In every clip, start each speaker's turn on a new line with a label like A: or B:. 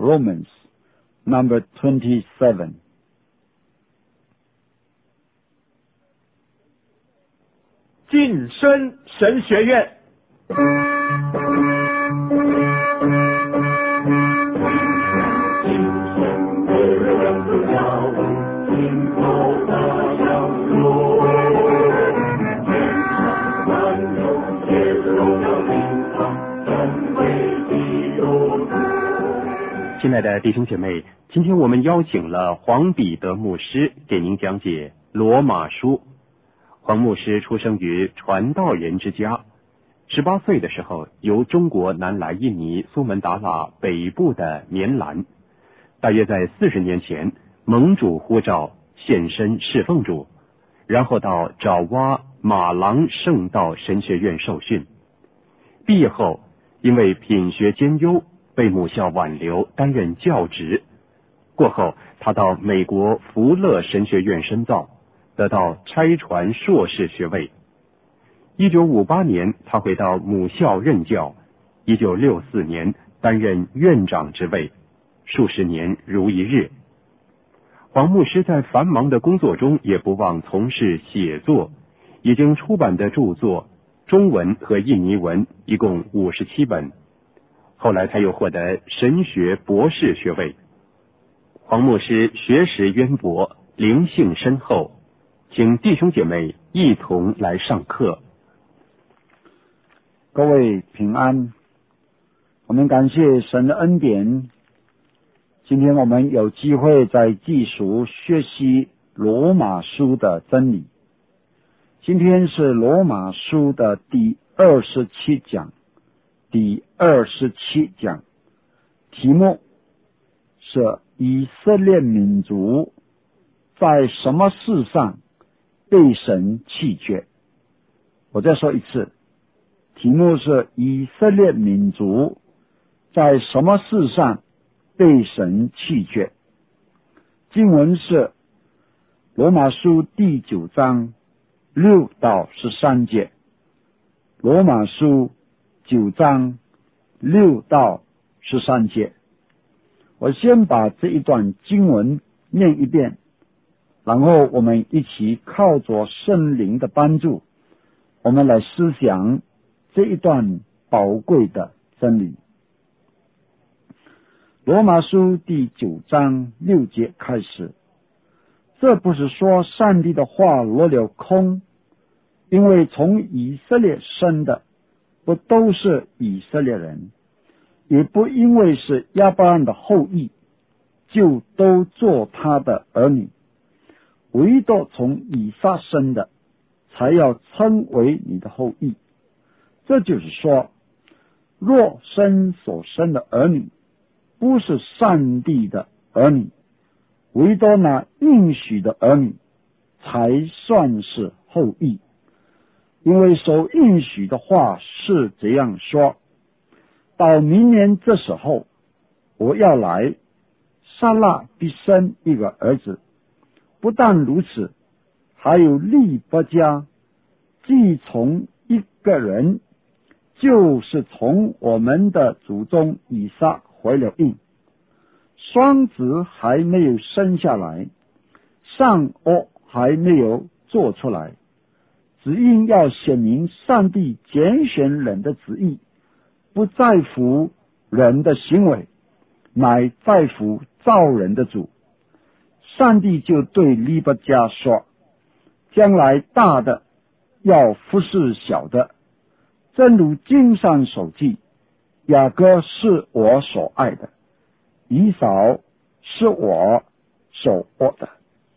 A: Romans, number 27.
B: 晋升神学院。
C: 亲爱的弟兄姐妹，今天我们邀请了黄彼得牧师给您讲解罗马书。黄牧师出生于传道人之家，18岁的时候由中国南来印尼苏门答腊北部的棉兰，大约在40年前蒙主呼召献身侍奉主，然后到爪哇马郎圣道神学院受训。毕业后因为品学兼优被母校挽留担任教职，过后他到美国福勒神学院深造，得到差传硕士学位。1958年他回到母校任教，1964年担任院长之位，数十年如一日。黄牧师在繁忙的工作中也不忘从事写作，已经出版的著作中文和印尼文一共57本。后来他又获得神学博士学位。黄牧师学识渊博，灵性深厚，请弟兄姐妹一同来上课。
A: 各位平安，我们感谢神的恩典。今天我们有机会在继续学习罗马书的真理。今天是罗马书的第27讲，题目是以色列民族在什么事上被神弃绝。我再说一次，题目是以色列民族在什么事上被神弃绝。经文是罗马书第9章6到13节。罗马书9章6到13节。我先把这一段经文念一遍，然后我们一起靠着圣灵的帮助，我们来思想这一段宝贵的真理。罗马书第9章6节开始，这不是说上帝的话落了空，因为从以色列生的不都是以色列人，也不因为是亚伯拉罕的后裔就都做他的儿女，唯独从以撒生的才要称为你的后裔。这就是说，若生所生的儿女不是上帝的儿女，唯独那应许的儿女才算是后裔。因为所应许的话是这样说，到明年这时候，我要来，撒拉必生一个儿子。不但如此，还有利伯家既从一个人，就是从我们的祖宗以撒怀了孕，双子还没有生下来，善恶还没有做出来，只因要显明上帝拣选人的旨意不在乎人的行为，乃在乎造人的主。上帝就对利伯家说，将来大的要服侍小的，正如经上所记，雅各是我所爱的，以扫是我所恶的。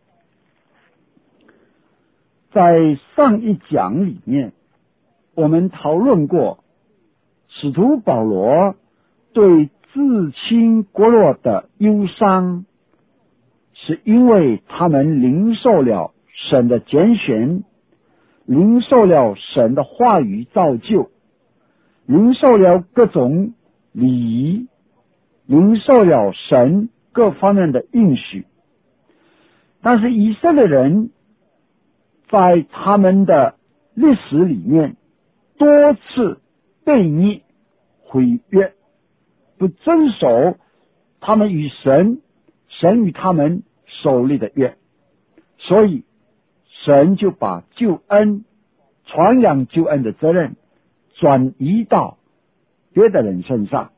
A: 在上一讲里面，我们讨论过使徒保罗对至亲国落的忧伤，是因为他们领受了神的拣选，领受了神的话语造就，领受了各种礼仪，领受了神各方面的应许。但是以色列人在他们的历史里面多次悖逆、毁约，不遵守他们与神与他们所立的约，所以神就把救恩传扬救恩的责任转移到别的人身上。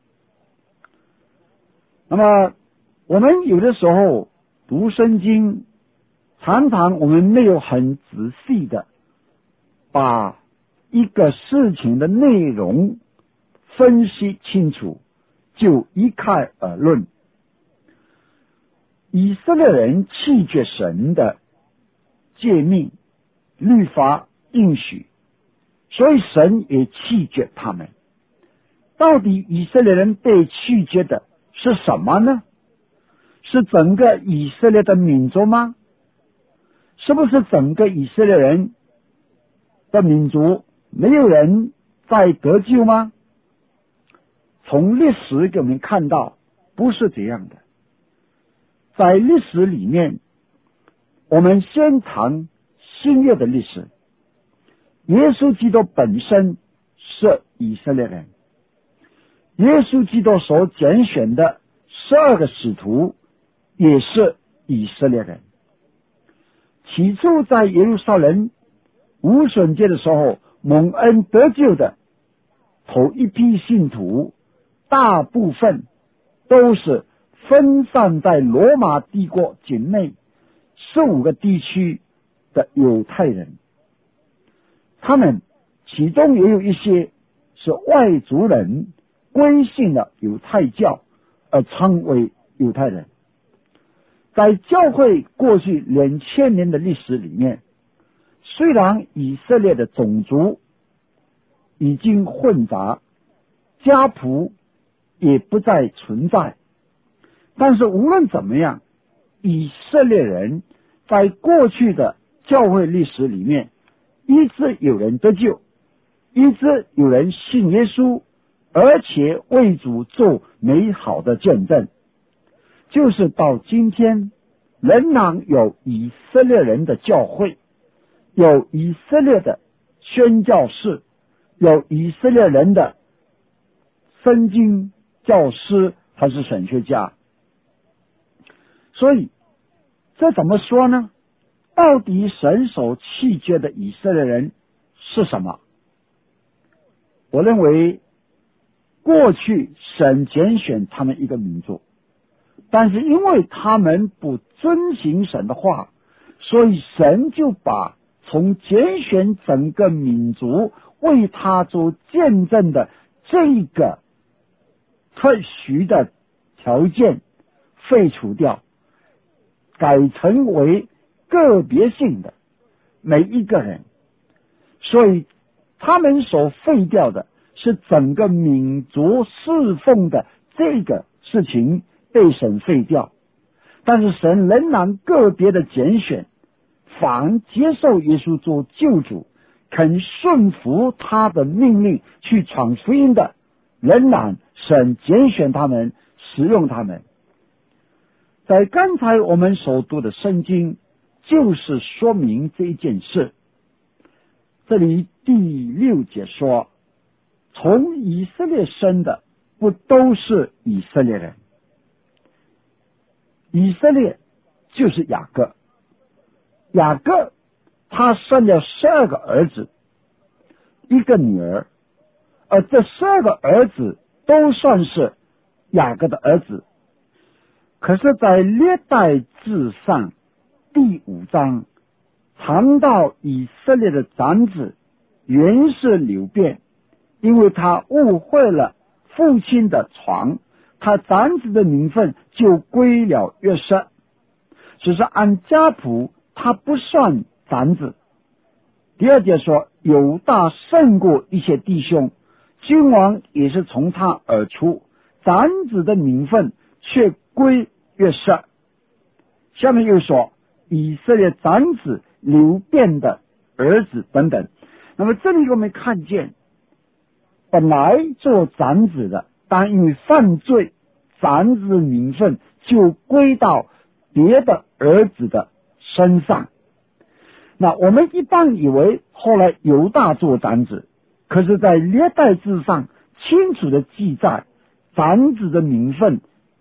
A: 那么我们有的时候读圣经，常常我们没有很仔细的把一个事情的内容分析清楚，就一概而论。以色列人弃绝神的诫命、律法、应许，所以神也弃绝他们。到底以色列人被弃绝的是什么呢？是整个以色列的民族吗？是不是整个以色列人的民族没有人在得救吗？从历史给我们看到，不是这样的。在历史里面，我们先谈新约的历史。耶稣基督本身是以色列人，耶稣基督所拣选的12个使徒也是以色列人。起初在耶路撒冷无损节的时候，蒙恩得救的头一批信徒，大部分都是分散在罗马帝国境内15个地区的犹太人，他们其中也有一些是外族人归信了犹太教而称为犹太人。在教会过去2000年的历史里面，虽然以色列的种族已经混杂，家谱也不再存在，但是无论怎么样，以色列人在过去的教会历史里面，一直有人得救，一直有人信耶稣，而且为主做美好的见证。就是到今天，仍然有以色列人的教会，有以色列的宣教士，有以色列人的圣经教师还是神学家。所以这怎么说呢？到底神所弃绝的以色列人是什么？我认为过去神拣选他们一个民族，但是因为他们不遵行神的话，所以神就把从拣选整个民族为他做见证的这个特许的条件废除掉，改成为个别性的每一个人。所以他们所废掉的是整个民族侍奉的这个事情被神废掉，但是神仍然个别的拣选，凡接受耶稣做救主，肯顺服他的命令去传福音的，仍然神拣选他们，使用他们。在刚才我们所读的圣经就是说明这一件事。这里第6节说，从以色列生的不都是以色列人。以色列就是雅各，雅各他生了12个儿子，1个女儿，而这12个儿子都算是雅各的儿子。可是在历代志上第5章谈到以色列的长子原是流便，因为他误会了父亲的床，他长子的名分就归了约瑟，只是按家谱他不算长子。第2节说，犹大胜过一些弟兄，君王也是从他而出，长子的名分却归约瑟。下面又说以色列长子流便的儿子等等。那么这里我们看见，本来做长子的，但因为犯罪，长子名分就归到别的儿子的身上。那我们一般以为后来犹大做长子，可是在历代志上清楚的记载，长子的名分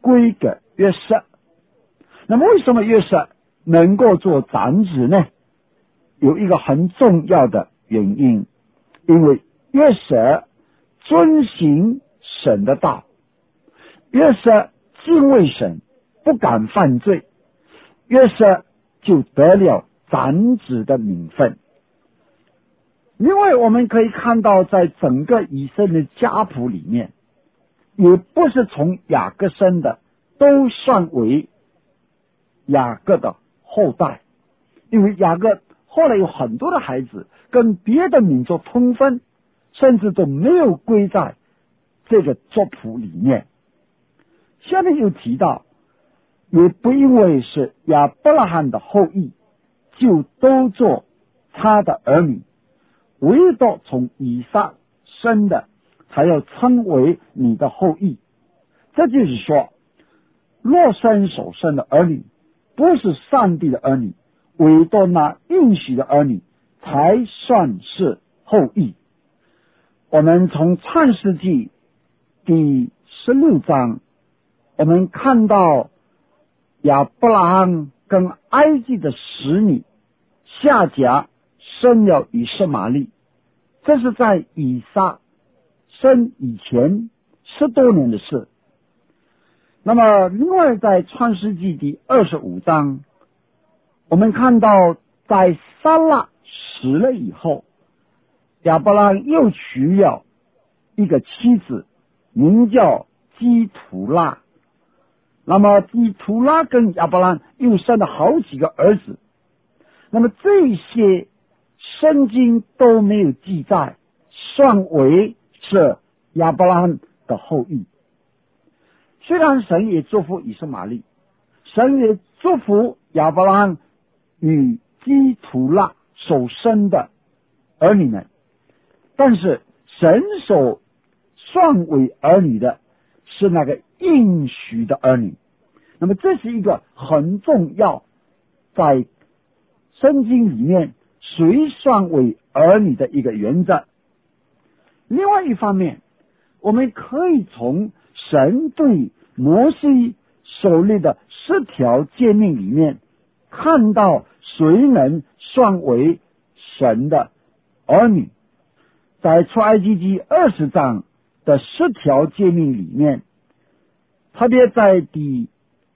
A: 归给约瑟。那么为什么约瑟能够做长子呢？有一个很重要的原因，因为约瑟遵行神的道，约瑟敬畏神，不敢犯罪，约瑟就得了长子的名分。另外我们可以看到，在整个以色列家谱里面，也不是从雅各生的都算为雅各的后代，因为雅各后来有很多的孩子跟别的民族通婚，甚至都没有归在这个族谱里面。下面又提到，也不因为是亚伯拉罕的后裔就都做他的儿女，唯独从以撒生的才要称为你的后裔。这就是说，若生所生的儿女不是上帝的儿女，唯独那应许的儿女才算是后裔。我们从创世纪第16章，我们看到亚伯拉罕跟埃及的使女夏甲生了以实玛利，这是在以撒生以前10多年的事。那么另外在创世纪第25章，我们看到在撒拉死了以后，亚伯拉罕又娶了一个妻子，名叫基图拉。那么基图拉跟亚伯拉罕又生了好几个儿子。那么这些圣经都没有记载，算为是亚伯拉罕的后裔。虽然神也祝福以实玛利，神也祝福亚伯拉罕与基图拉所生的儿女们，但是神所算为儿女的是那个应许的儿女。那么这是一个很重要，在圣经里面谁算为儿女的一个原则。另外一方面，我们可以从神对摩西所立的10条诫命里面看到谁能算为神的儿女。在出埃及记20章的10条诫命里面，特别在第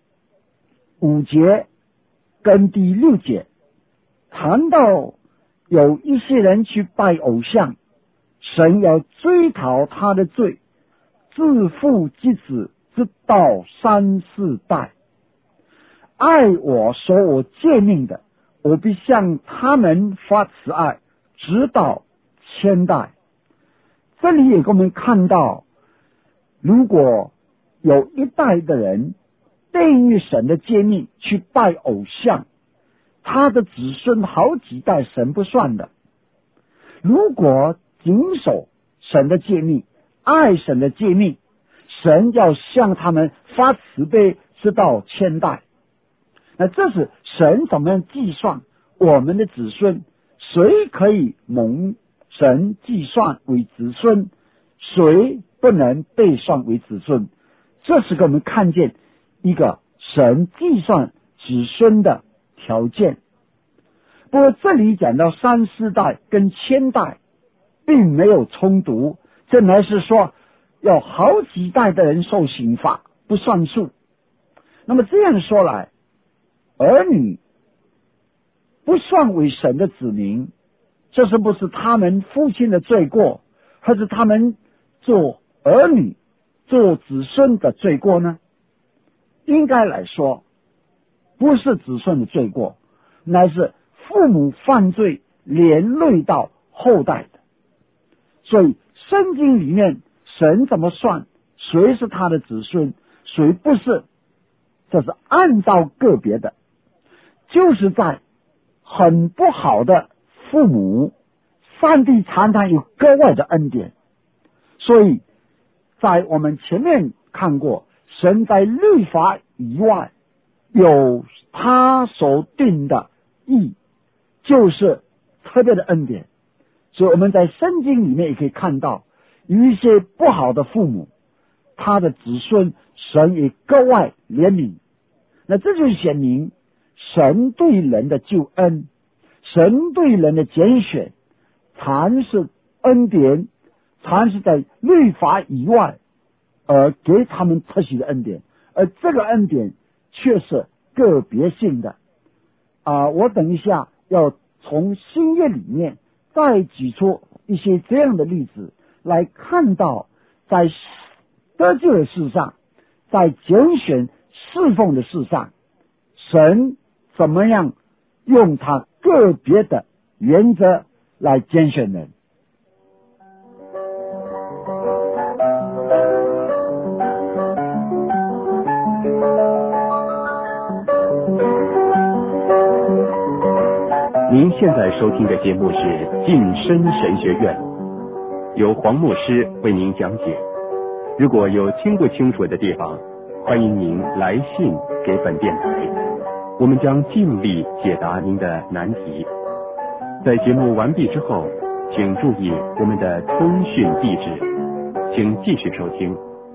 A: 5节跟第6节谈到有一些人去拜偶像，神要追讨他的罪，自父及子直到3、4代。爱我守我诫命的，我必向他们发慈爱，直到1000代。这里也给我们看到，如果有一代的人悖逆神的诫命去拜偶像，他的子孙好几代神不算的。如果谨守神的诫命，爱神的诫命，神要向他们发慈悲，直到1000代。那这是神怎么样计算我们的子孙，谁可以蒙神计算为子孙，谁不能被算为子孙。这是给我们看见一个神计算子孙的条件。不过这里讲到3、4代跟1000代并没有冲突，这乃是说要好几代的人受刑罚，不算数。那么这样说来，儿女不算为神的子民，这是不是他们父亲的罪过，或者他们做儿女做子孙的罪过呢？应该来说不是子孙的罪过，乃是父母犯罪连累到后代的。所以圣经里面神怎么算谁是他的子孙，谁不是，这是按照个别的。就是在很不好的父母，上帝常常有格外的恩典。所以在我们前面看过，神在律法以外有他所定的义，就是特别的恩典。所以我们在圣经里面也可以看到，有一些不好的父母，他的子孙神也格外怜悯。那这就显明神对人的救恩，神对人的拣选，常是恩典，常是在律法以外而给他们特许的恩典，而这个恩典却是个别性的。我等一下要从新约里面再举出一些这样的例子，来看到在得救的事上，在拣选侍奉的事上，神怎么样用他个别的原则来拣选人。
C: 您现在收听的节目是晋升神学院，由黄牧师为您讲解。如果有听不清楚的地方，欢迎您来信给本电台，我们将尽力解答您的难题。在节目完毕之后，请注意我们的通讯地址，请继续收听。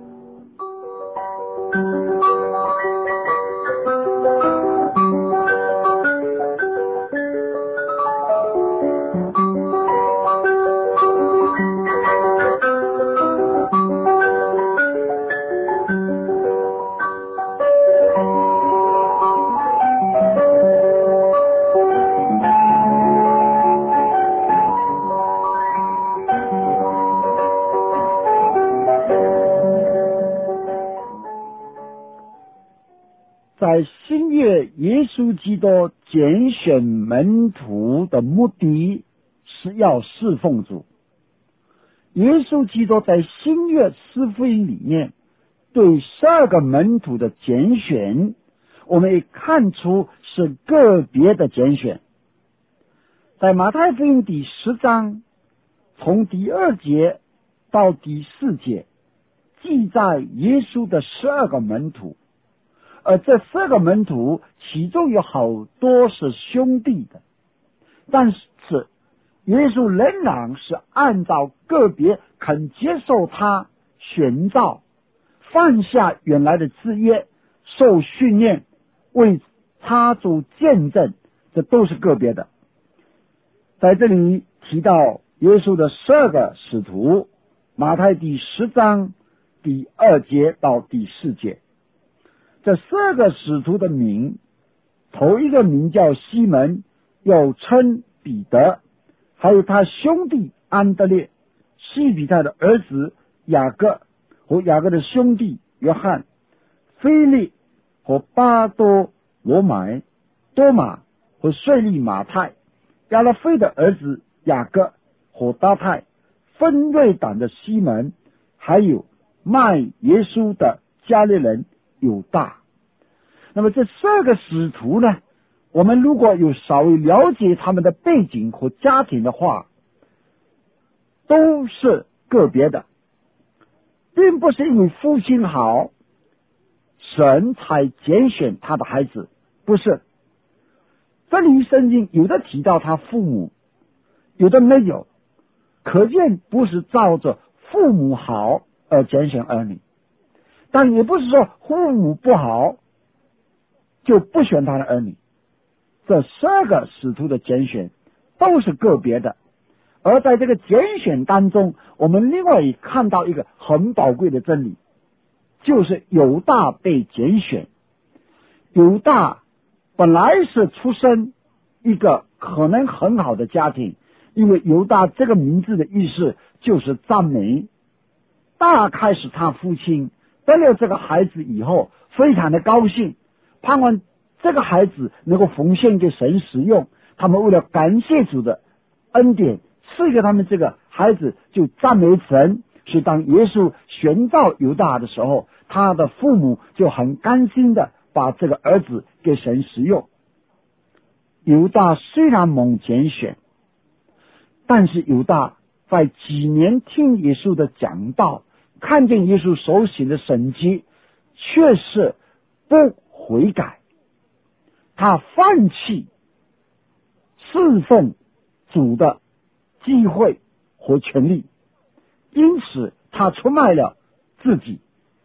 A: 在新约，耶稣基督拣选门徒的目的是要侍奉主。耶稣基督在新约四福音里面对12个门徒的拣选，我们也看出是个别的拣选。在马太福音第10章，从第2节到第4节，记载耶稣的12个门徒。而这12个门徒其中有好多是兄弟的，但是耶稣仍然是按照个别肯接受他选召，放下原来的制约，受训练，为他做见证，这都是个别的。在这里提到耶稣的12个使徒，马太第10章第2节到第4节。这12个使徒的名，头一个名叫西门，又称彼得，还有他兄弟安德烈，西比泰的儿子雅各和雅各的兄弟约翰，腓力和巴多罗买，多马和税吏马太，亚勒腓的儿子雅各和大太，分瑞党的西门，还有卖耶稣的加利人犹大。那么这12个使徒呢，我们如果有稍微了解他们的背景和家庭的话，都是个别的，并不是因为父亲好，神才拣选他的孩子，不是。这里圣经有的提到他父母，有的没有，可见不是照着父母好而拣选儿女，但也不是说父母不好就不选他的儿女。这12个使徒的拣选都是个别的，而在这个拣选当中，我们另外也看到一个很宝贵的真理，就是犹大被拣选。犹大本来是出身一个可能很好的家庭，因为犹大这个名字的意思就是赞美。大概是他父亲得了这个孩子以后非常的高兴，盼望这个孩子能够奉献给神使用，他们为了感谢主的恩典赐给他们这个孩子，就赞美神。所以当耶稣选召犹大的时候，他的父母就很甘心的把这个儿子给神使用。犹大虽然蒙拣选，但是犹大在几年听耶稣的讲道，看见耶稣所行的神迹，却是不悔改，他放弃侍奉主的机会和权利，因此他出卖了自己，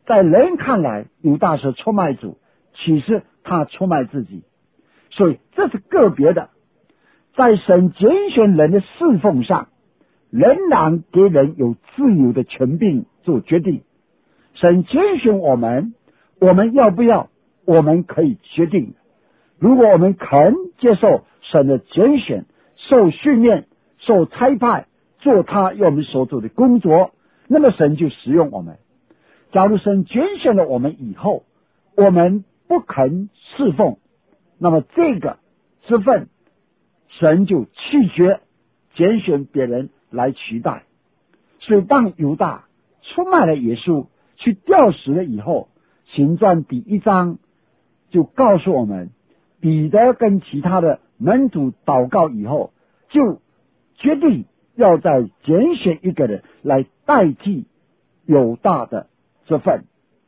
A: 在人看来犹大是出卖主，其实他出卖自己，所以这是个别的。在神拣选人的侍奉上，仍然给人有自由的权柄做决定。神拣选我们，我们要不要，我们可以决定。如果我们肯接受神的拣选，受训练，受差派，做他要我们所做的工作，那么神就使用我们。假如神拣选了我们以后，我们不肯侍奉，那么这个职分神就弃绝，拣选别人来取代。所以当犹大出卖了耶稣，去吊死了以后，行传第1章就告诉我们，彼得跟其他的门徒祷告以后，就决定要再拣选一个人来代替犹大的这份。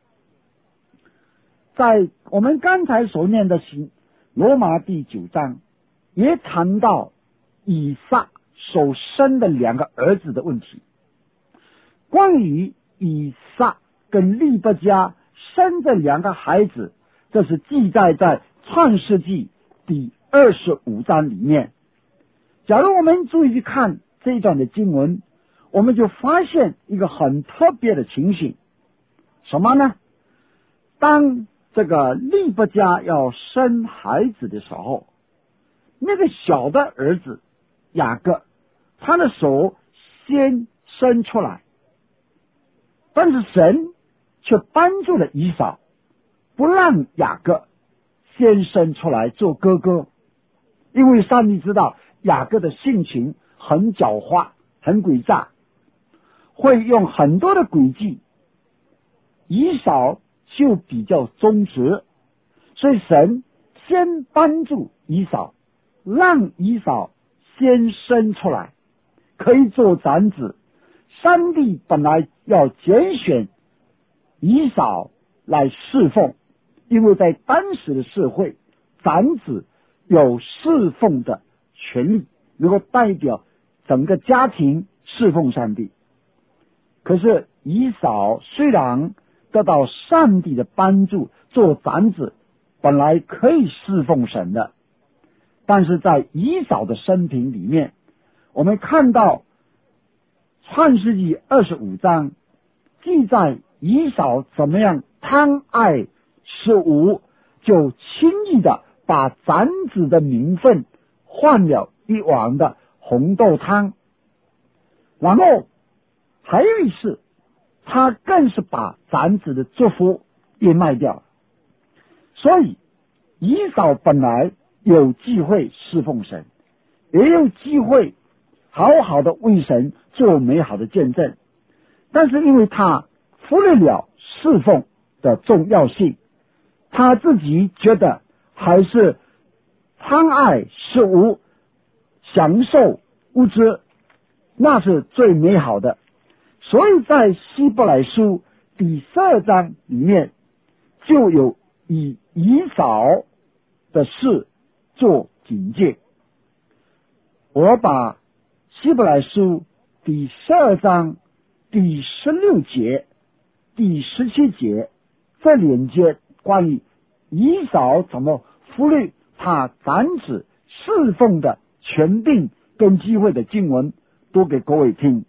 A: 在我们刚才所念的罗马第9章也谈到以撒所生的2个儿子的问题。关于以撒跟利百加生这2个孩子，这是记载在创世纪第25章里面。假如我们注意去看这一段的经文，我们就发现一个很特别的情形。什么呢？当这个利百加要生孩子的时候，那个小的儿子雅各，他的手先伸出来，但是神却帮助了以扫，不让雅各先伸出来做哥哥，因为上帝知道雅各的性情很狡猾，很诡诈，会用很多的诡计，以扫就比较忠直，所以神先帮助以扫，让以扫先生出来，可以做长子。上帝本来要拣选以扫来侍奉，因为在当时的社会，长子有侍奉的权利，能够代表整个家庭侍奉上帝。可是以扫虽然得到上帝的帮助做长子，本来可以侍奉神的，但是在以扫的生平里面，我们看到创世纪25章记载以扫怎么样贪爱食物，就轻易的把长子的名分换了一碗的红豆汤。然后还有一次，他更是把长子的祝福也卖掉了。所以以扫本来有机会侍奉神，也有机会好好的为神做美好的见证，但是因为他忽略了侍奉的重要性，他自己觉得还是贪爱事物，享受物质，那是最美好的。所以在希伯来书第12章里面就有以扫的事做警戒。我把希伯来书第12章第16节、第17节这两节关于以扫怎么忽略他长子侍奉的权柄跟机会的经文读给各位听。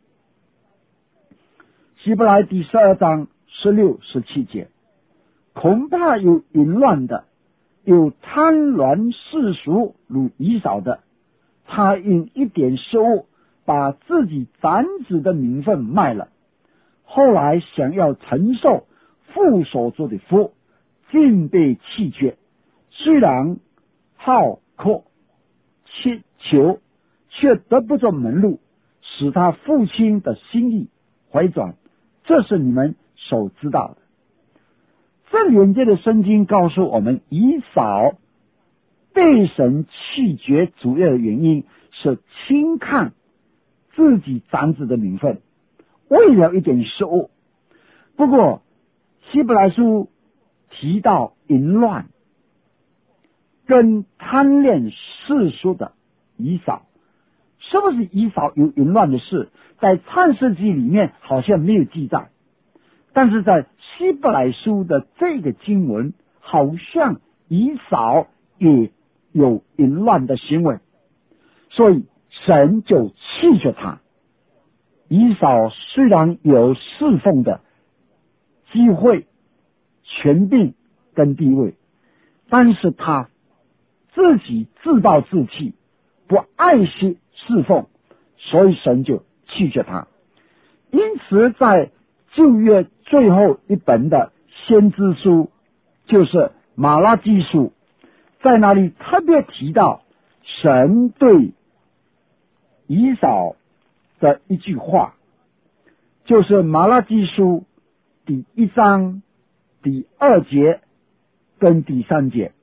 A: 希伯来第12章16、17节，恐怕有淫乱的，有贪婪世俗如以扫的，他因一点失误把自己长子的名分卖了，后来想要承受父所做的福，竟被弃绝。虽然好渴祈求，却得不着门路，使他父亲的心意回转，这是你们所知道的。这两节的圣经告诉我们，以扫被神弃绝主要的原因是轻看自己长子的名分，为了一点失误。不过希伯来书提到淫乱跟贪恋世俗的以扫，是不是以扫有淫乱的事，在创世纪里面好像没有记载， 但是在希伯来书的这个经文，好像以扫也有淫乱的行为，所以神就弃绝他。以扫虽然有侍奉的机会、权柄跟地位，但是他自己自暴自弃，不爱惜侍奉，所以神就弃绝他。因此在旧约最后一本的先知书，就是马拉基书，在那里特别提到神对以扫的一句话，就是马拉基书第1章第2节跟第3节。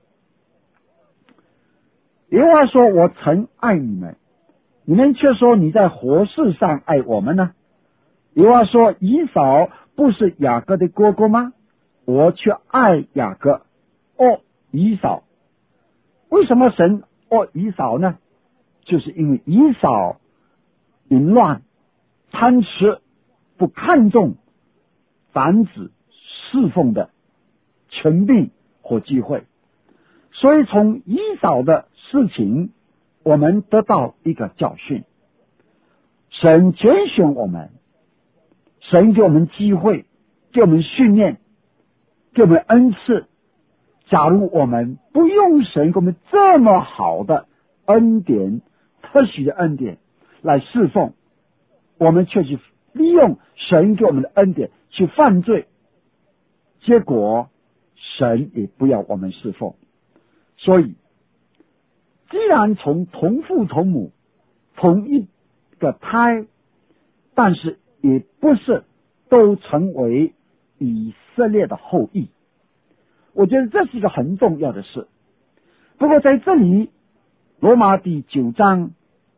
A: 耶和华说，我曾爱你们，你们却说你在活事上爱我们呢。耶和华说，以扫不是雅各的哥哥吗？我却爱雅各，以扫。为什么神以扫呢？就是因为以扫淫乱、贪吃，不看重男子侍奉的权柄或机会。所以从以扫的事情，我们得到一个教训：神拣选我们，神给我们机会，给我们训练，给我们恩赐。假如我们不用神给我们这么好的恩典、特许的恩典来侍奉，我们却去利用神给我们的恩典去犯罪，结果神也不要我们侍奉。所以既然从同父同母同一个胎，但是也不是都成为以色列的后裔，我觉得这是一个很重要的事。不过在这里罗马第9章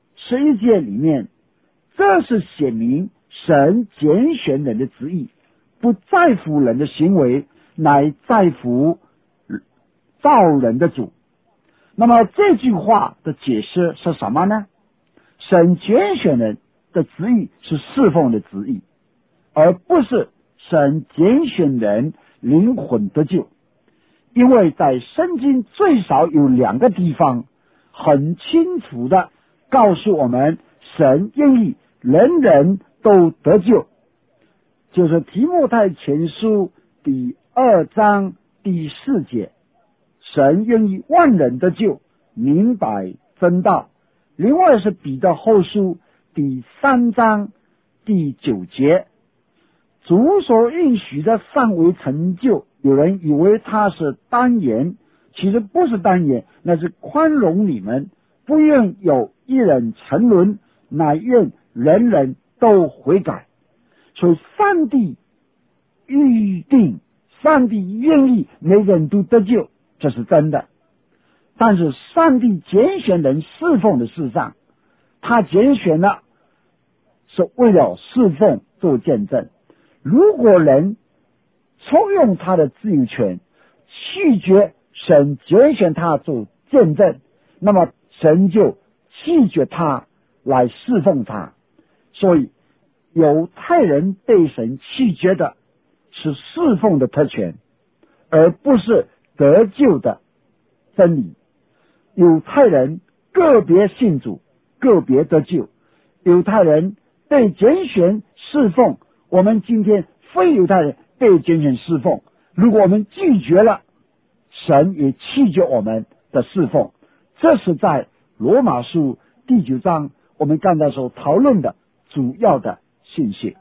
A: 11节里面，这是写明神拣选人的旨意，不在乎人的行为，乃在乎造人的主。那么这句话的解释是什么呢？神拣选人的旨意是侍奉的旨意，而不是神拣选人灵魂得救。因为在圣经最少有2个地方很清楚的告诉我们，神愿意人人都得救，就是提摩太前书第2章第4节，神愿意万人得救，明白真道。另外是彼得后书第3章第9节，主所应许的尚未成就，有人以为他是单言，其实不是单言，那是宽容你们，不愿有一人沉沦，乃愿人人都悔改。所以上帝预定，上帝愿意每人都得救，这是真的。但是上帝拣选人侍奉的事上，他拣选了是为了侍奉做见证。如果人抽用他的自由权，拒绝神拣选他做见证，那么神就拒绝他来侍奉他。所以犹太人被神拒绝的是侍奉的特权，而不是得救的真理。犹太人个别信主，个别得救。犹太人被拣选侍奉，我们今天非犹太人被拣选侍奉，如果我们拒绝了，神也拒绝我们的侍奉。这是在罗马书第9章我们刚才所讨论的主要的信息。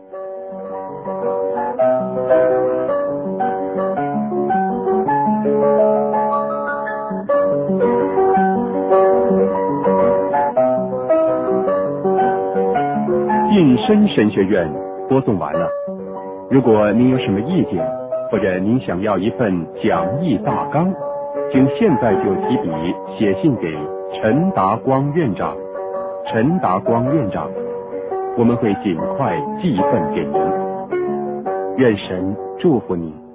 C: 晋升神学院播送完了。如果您有什么意见，或者您想要一份讲义大纲，请现在就提笔写信给陈达光院长。陈达光院长，我们会尽快寄一份给您。愿神祝福您。